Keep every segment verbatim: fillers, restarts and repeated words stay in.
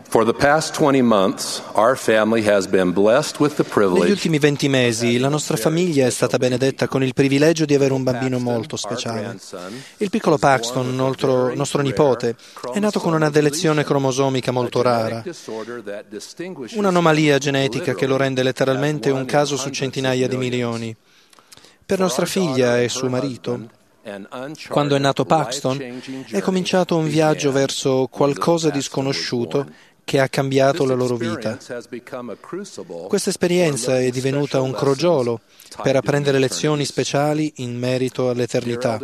For the past twenty months, our family has been blessed with the Negli privilege. ultimi venti mesi la nostra famiglia è stata benedetta con il privilegio di avere un bambino molto speciale. Il piccolo Paxton, nostro, nostro nipote, è nato con una delezione cromosomica molto rara, un'anomalia genetica che lo rende letteralmente un caso su centinaia di milioni. Per nostra figlia e suo marito, quando è nato Paxton, è cominciato un viaggio verso qualcosa di sconosciuto che ha cambiato la loro vita. Questa esperienza è divenuta un crogiolo per apprendere lezioni speciali in merito all'eternità.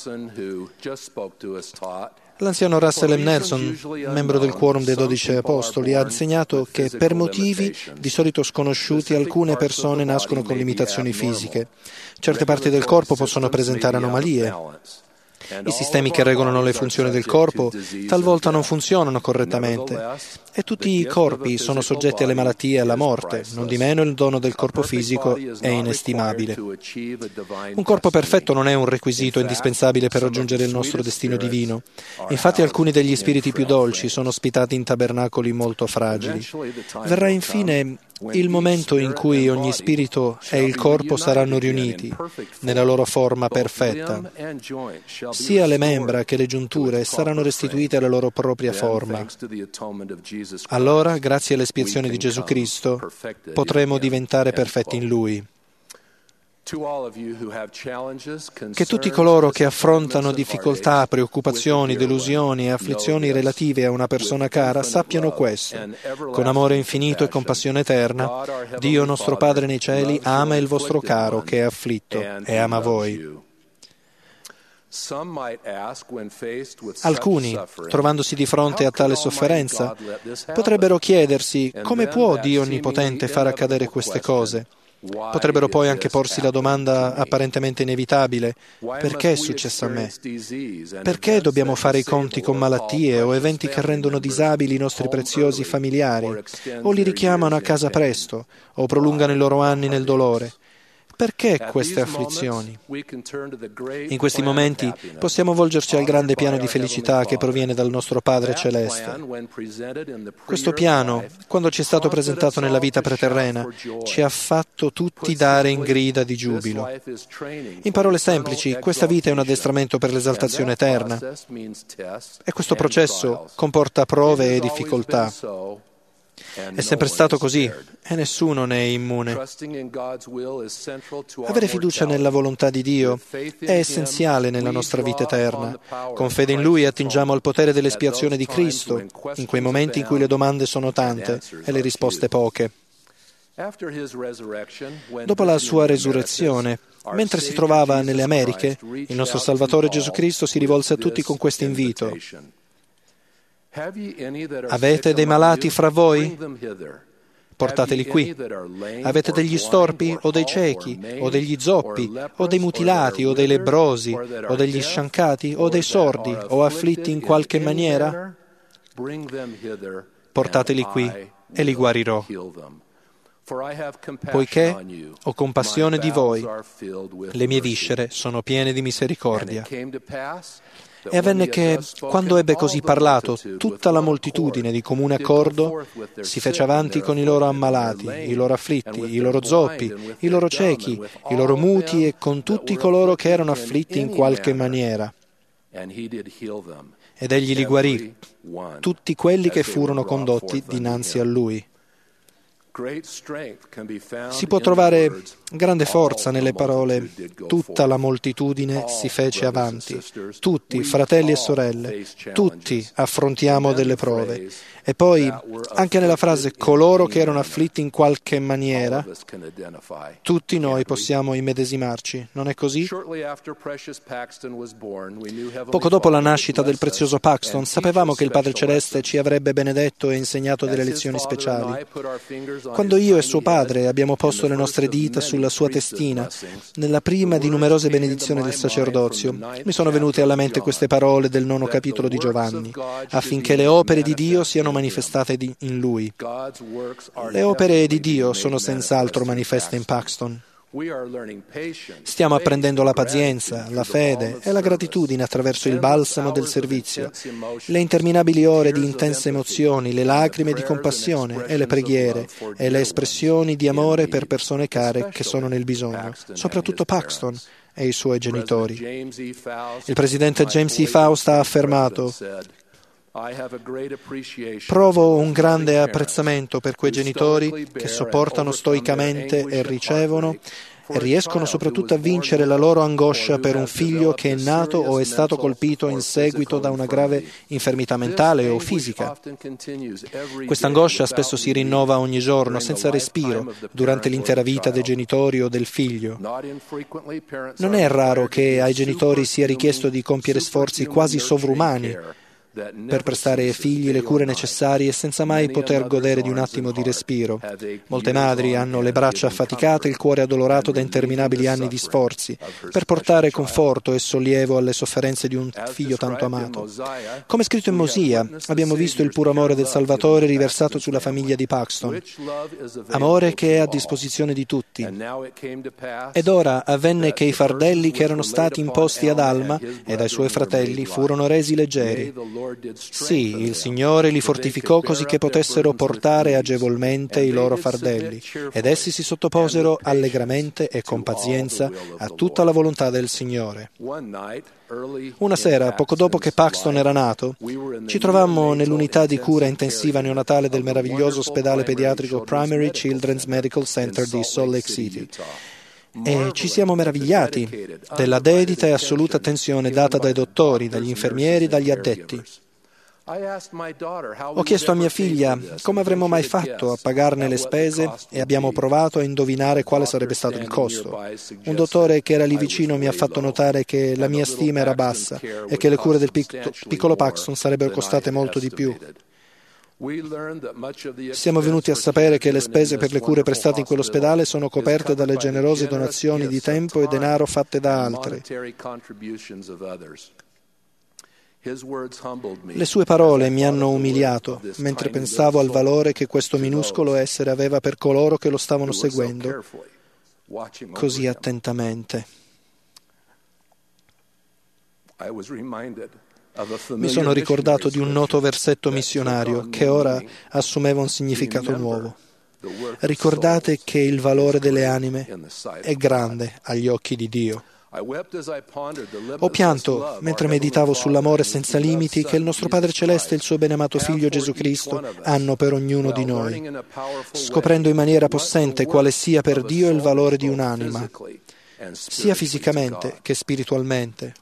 L'anziano Russell M. Nelson, membro del quorum dei dodici apostoli, ha insegnato che per motivi di solito sconosciuti alcune persone nascono con limitazioni fisiche. Certe parti del corpo possono presentare anomalie. I sistemi che regolano le funzioni del corpo talvolta non funzionano correttamente e tutti i corpi sono soggetti alle malattie e alla morte. Non di meno il dono del corpo fisico è inestimabile. Un corpo perfetto non è un requisito indispensabile per raggiungere il nostro destino divino. Infatti alcuni degli spiriti più dolci sono ospitati in tabernacoli molto fragili. Verrà infine il momento in cui ogni spirito e il corpo saranno riuniti nella loro forma perfetta. Sia le membra che le giunture saranno restituite alla loro propria forma. Allora, grazie all'espiazione di Gesù Cristo, potremo diventare perfetti in Lui. Che tutti coloro che affrontano difficoltà, preoccupazioni, delusioni e afflizioni relative a una persona cara sappiano questo. Con amore infinito e compassione eterna, Dio nostro Padre nei cieli ama il vostro caro che è afflitto e ama voi. Alcuni, trovandosi di fronte a tale sofferenza, potrebbero chiedersi come può Dio Onnipotente far accadere queste cose. Potrebbero poi anche porsi la domanda apparentemente inevitabile: perché è successo a me? Perché dobbiamo fare i conti con malattie o eventi che rendono disabili i nostri preziosi familiari, o li richiamano a casa presto, o prolungano i loro anni nel dolore? Perché queste afflizioni? In questi momenti possiamo volgerci al grande piano di felicità che proviene dal nostro Padre Celeste. Questo piano, quando ci è stato presentato nella vita preterrena, ci ha fatto tutti dare in grida di giubilo. In parole semplici, questa vita è un addestramento per l'esaltazione eterna e questo processo comporta prove e difficoltà. È sempre stato così e nessuno ne è immune. Avere fiducia nella volontà di Dio è essenziale nella nostra vita eterna. Con fede in Lui attingiamo al potere dell'espiazione di Cristo in quei momenti in cui le domande sono tante e le risposte poche. Dopo la sua resurrezione, mentre si trovava nelle Americhe, il nostro Salvatore Gesù Cristo si rivolse a tutti con questo invito: avete dei malati fra voi? Portateli qui. Avete degli storpi o dei ciechi o degli zoppi o dei mutilati o dei lebbrosi o degli sciancati o dei sordi o afflitti in qualche maniera? Portateli qui e li guarirò. Poiché ho compassione di voi, le mie viscere sono piene di misericordia. E avvenne che, quando ebbe così parlato, tutta la moltitudine di comune accordo si fece avanti con i loro ammalati, i loro afflitti, i loro zoppi, i loro ciechi, i loro muti e con tutti coloro che erano afflitti in qualche maniera. Ed egli li guarì, tutti quelli che furono condotti dinanzi a lui. Si può trovare grande forza nelle parole «tutta la moltitudine si fece avanti». Tutti, fratelli e sorelle, tutti affrontiamo delle prove. E poi, anche nella frase «coloro che erano afflitti in qualche maniera», tutti noi possiamo immedesimarci, non è così? Poco dopo la nascita del prezioso Paxton, sapevamo che il Padre Celeste ci avrebbe benedetto e insegnato delle lezioni speciali. Quando io e suo padre abbiamo posto le nostre dita sulla sua testina, nella prima di numerose benedizioni del sacerdozio, mi sono venute alla mente queste parole del nono capitolo di Giovanni, affinché le opere di Dio siano manifestate in Lui. Le opere di Dio sono senz'altro manifeste in Paxton. Stiamo apprendendo la pazienza, la fede e la gratitudine attraverso il balsamo del servizio, le interminabili ore di intense emozioni, le lacrime di compassione e le preghiere e le espressioni di amore per persone care che sono nel bisogno, soprattutto Paxton e i suoi genitori. Il presidente James E. Faust ha affermato: provo un grande apprezzamento per quei genitori che sopportano stoicamente e ricevono e riescono soprattutto a vincere la loro angoscia per un figlio che è nato o è stato colpito in seguito da una grave infermità mentale o fisica. Questa angoscia spesso si rinnova ogni giorno, senza respiro, durante l'intera vita dei genitori o del figlio. Non è raro che ai genitori sia richiesto di compiere sforzi quasi sovrumani per prestare ai figli le cure necessarie senza mai poter godere di un attimo di respiro. Molte madri hanno le braccia affaticate e il cuore addolorato da interminabili anni di sforzi per portare conforto e sollievo alle sofferenze di un figlio tanto amato. Come scritto in Mosia, abbiamo visto il puro amore del Salvatore riversato sulla famiglia di Paxton, amore che è a disposizione di tutti. Ed ora avvenne che i fardelli che erano stati imposti ad Alma e dai suoi fratelli furono resi leggeri. Sì, il Signore li fortificò così che potessero portare agevolmente i loro fardelli, ed essi si sottoposero allegramente e con pazienza a tutta la volontà del Signore. Una sera, poco dopo che Paxton era nato, ci trovammo nell'unità di cura intensiva neonatale del meraviglioso ospedale pediatrico Primary Children's Medical Center di Salt Lake City. E ci siamo meravigliati della dedita e assoluta attenzione data dai dottori, dagli infermieri e dagli addetti. Ho chiesto a mia figlia come avremmo mai fatto a pagarne le spese e abbiamo provato a indovinare quale sarebbe stato il costo. Un dottore che era lì vicino mi ha fatto notare che la mia stima era bassa e che le cure del pic- piccolo Paxton sarebbero costate molto di più. Siamo venuti a sapere che le spese per le cure prestate in quell'ospedale sono coperte dalle generose donazioni di tempo e denaro fatte da altri. Le sue parole mi hanno umiliato mentre pensavo al valore che questo minuscolo essere aveva per coloro che lo stavano seguendo così attentamente. Mi sono ricordato di un noto versetto missionario che ora assumeva un significato nuovo. Ricordate che il valore delle anime è grande agli occhi di Dio. Ho pianto mentre meditavo sull'amore senza limiti che il nostro Padre Celeste e il suo beneamato Figlio Gesù Cristo hanno per ognuno di noi, scoprendo in maniera possente quale sia per Dio il valore di un'anima, sia fisicamente che spiritualmente.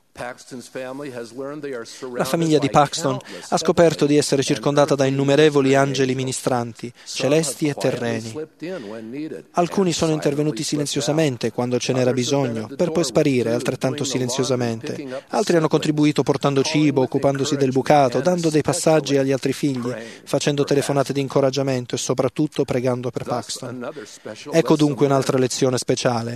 La famiglia di Paxton ha scoperto di essere circondata da innumerevoli angeli ministranti, celesti e terreni. Alcuni sono intervenuti silenziosamente quando ce n'era bisogno, per poi sparire altrettanto silenziosamente. Altri hanno contribuito portando cibo, occupandosi del bucato, dando dei passaggi agli altri figli, facendo telefonate di incoraggiamento e soprattutto pregando per Paxton. Ecco dunque un'altra lezione speciale.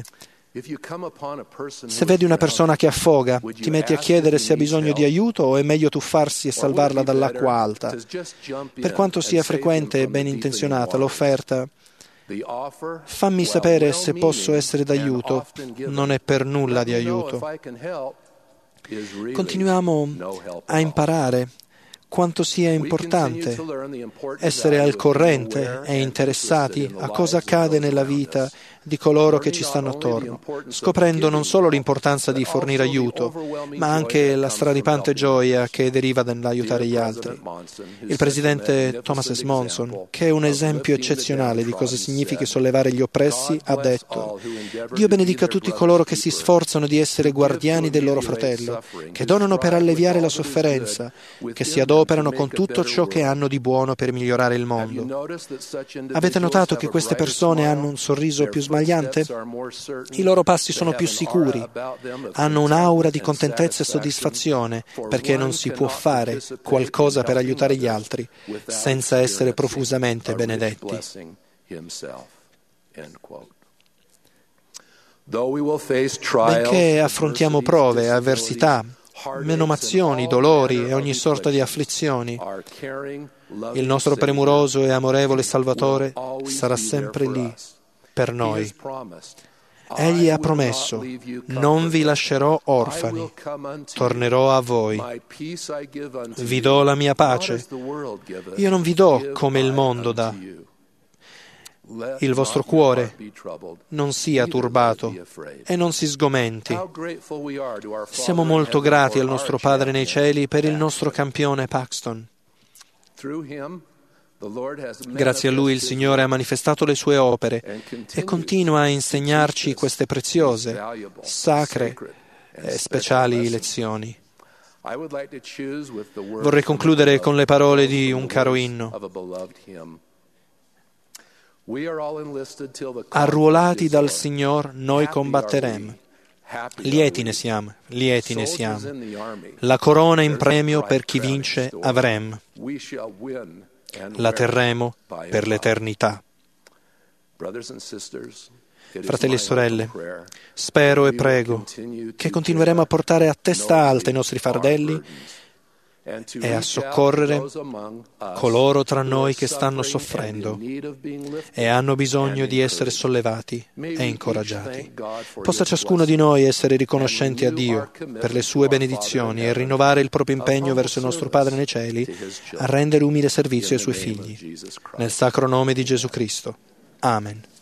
Se vedi una persona che affoga, ti metti a chiedere se ha bisogno di aiuto o è meglio tuffarsi e salvarla dall'acqua alta. Per quanto sia frequente e ben intenzionata l'offerta, fammi sapere se posso essere d'aiuto, non è per nulla di aiuto. Continuiamo a imparare quanto sia importante essere al corrente e interessati a cosa accade nella vita di coloro che ci stanno attorno, scoprendo non solo l'importanza di fornire aiuto, ma anche la straripante gioia che deriva dall'aiutare gli altri. Il presidente Thomas S. Monson, che è un esempio eccezionale di cosa significa sollevare gli oppressi, ha detto: Dio benedica tutti coloro che si sforzano di essere guardiani del loro fratello, che donano per alleviare la sofferenza, che si adoperano con tutto ciò che hanno di buono per migliorare il mondo. Avete notato che queste persone hanno un sorriso più sbagliante? I loro passi sono più sicuri, hanno un'aura di contentezza e soddisfazione, perché non si può fare qualcosa per aiutare gli altri senza essere profusamente benedetti. Benché affrontiamo prove, avversità, menomazioni, dolori e ogni sorta di afflizioni, il nostro premuroso e amorevole Salvatore sarà sempre lì per noi. Egli ha promesso: non vi lascerò orfani, tornerò a voi. Vi do la mia pace. Io non vi do come il mondo dà. Il vostro cuore non sia turbato e non si sgomenti. Siamo molto grati al nostro Padre nei cieli per il nostro campione Paxton. Grazie a lui il Signore ha manifestato le sue opere e continua a insegnarci queste preziose, sacre e speciali lezioni. Vorrei concludere con le parole di un caro inno. Arruolati dal Signor noi combatteremo. Lieti ne siamo, lieti ne siamo. La corona in premio per chi vince avrem. La terremo per l'eternità. Fratelli e sorelle, spero e prego che continueremo a portare a testa alta i nostri fardelli e a soccorrere coloro tra noi che stanno soffrendo e hanno bisogno di essere sollevati e incoraggiati. Possa ciascuno di noi essere riconoscenti a Dio per le sue benedizioni e rinnovare il proprio impegno verso il nostro Padre nei cieli a rendere umile servizio ai suoi figli. Nel sacro nome di Gesù Cristo. Amen.